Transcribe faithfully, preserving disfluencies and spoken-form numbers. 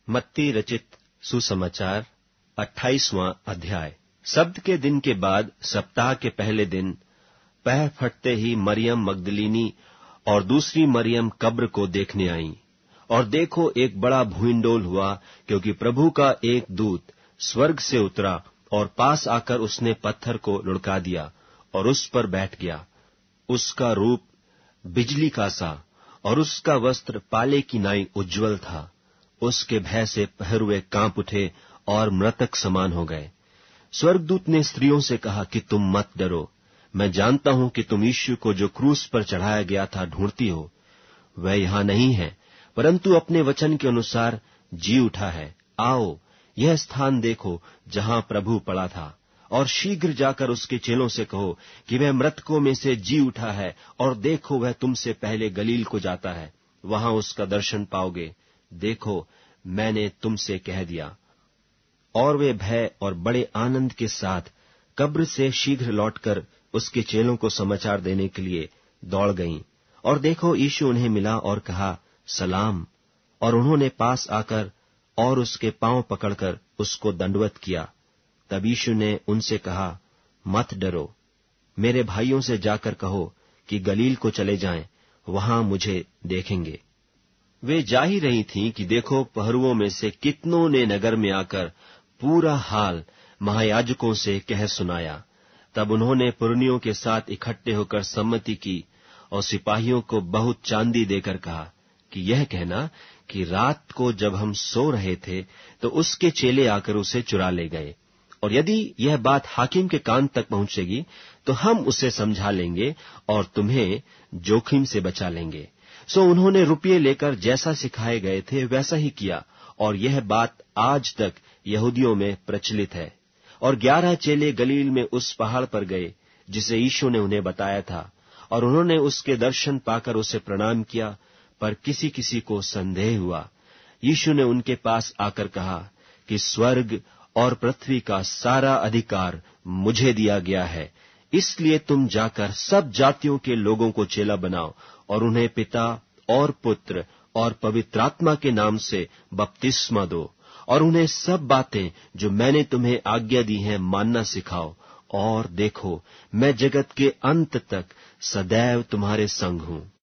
मत्ती रचित सुसमाचार अट्ठाईसवां अध्याय। सब्त के दिन के बाद सप्ताह के पहले दिन पह फटते ही मरियम मगदलीनी और दूसरी मरियम कब्र को देखने आईं। और देखो, एक बड़ा भूइंडोल हुआ, क्योंकि प्रभु का एक दूत स्वर्ग से उतरा और पास आकर उसने पत्थर को लुढ़का दिया और उस पर बैठ गया। उसका रूप बिजली का सा और उसका वस्त्र पाले की नाई उज्ज्वल था। उसके भय से पहरुए कांप उठे और मृतक समान हो गए। स्वर्गदूत ने स्त्रियों से कहा कि तुम मत डरो, मैं जानता हूं कि तुम यीशु को जो क्रूस पर चढ़ाया गया था ढूंढती हो। वह यहां नहीं है, परंतु अपने वचन के अनुसार जी उठा है। आओ, यह स्थान देखो जहां प्रभु पड़ा था, और शीघ्र जाकर उसके चेलों से कहो कि वह मृतकों में से जी उठा है, और देखो, वह तुमसे पहले गलील को जाता है, वहां उसका दर्शन पाओगे। देखो, मैंने तुमसे कह दिया। और वे भय और बड़े आनंद के साथ कब्र से शीघ्र लौटकर उसके चेलों को समाचार देने के लिए दौड़ गईं। और देखो, यीशु उन्हें मिला और कहा, सलाम। और उन्होंने पास आकर और उसके पांव पकड़कर उसको दंडवत किया। तब यीशु ने उनसे कहा, मत डरो, मेरे भाइयों से जाकर कहो कि गलील को चले जाएं, वहां मुझे देखेंगे। वे जा ही रही थीं कि देखो, पहरुओं में से कितनों ने नगर में आकर पूरा हाल महायाजकों से कह सुनाया। तब उन्होंने पुरनियों के साथ इकट्ठे होकर सम्मति की और सिपाहियों को बहुत चांदी देकर कहा कि यह कहना कि रात को जब हम सो रहे थे तो उसके चेले आकर उसे चुरा ले गए, और यदि यह बात हाकिम के कान तक पहुंचेगी तो हम उसे समझा लेंगे और तुम्हें जोखिम से बचा लेंगे। सो उन्होंने रुपये लेकर जैसा सिखाए गए थे वैसा ही किया, और यह बात आज तक यहूदियों में प्रचलित है। और ग्यारह चेले गलील में उस पहाड़ पर गए जिसे यीशु ने उन्हें बताया था, और उन्होंने उसके दर्शन पाकर उसे प्रणाम किया, पर किसी किसी को संदेह हुआ। यीशु ने उनके पास आकर कहा कि स्वर्ग और पृथ्वी का सारा अधिकार मुझे दिया गया है, इसलिए तुम जाकर सब जातियों के लोगों को चेला बनाओ और उन्हें पिता और पुत्र और पवित्रात्मा के नाम से बपतिस्मा दो, और उन्हें सब बातें जो मैंने तुम्हें आज्ञा दी हैं मानना सिखाओ। और देखो, मैं जगत के अंत तक सदैव तुम्हारे संग हूं।